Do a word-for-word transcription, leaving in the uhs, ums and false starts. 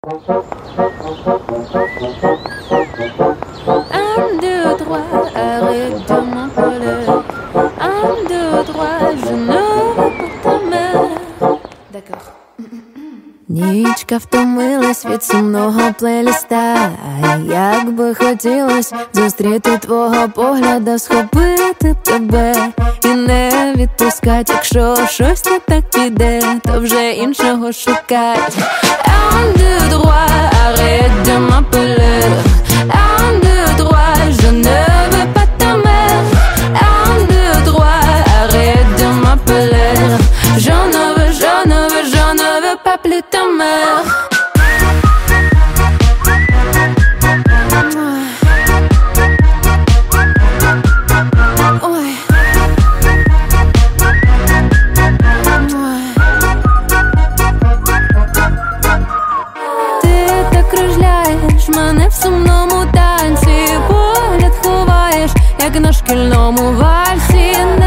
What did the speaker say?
Un, deux, trois, arrête de m'appeler. Un, deux, trois, je ne veux pas ta mère. D'accord. Нічка втомилась від сумного плейліста. А як би хотілось зустріти твого погляда, схопити тебе і не відпускать. Якщо щось не так піде, то вже іншого шукать. Un, deux, trois, arrête de m'appeler. Un, deux, trois, je ne veux pas ta mère. Un, deux, trois, arrête de m'appeler. Je ne veux, je ne veux, je ne veux pas plus ta mère. Мене в сумному танці, погляд ховаєш, як на шкільному вальсі.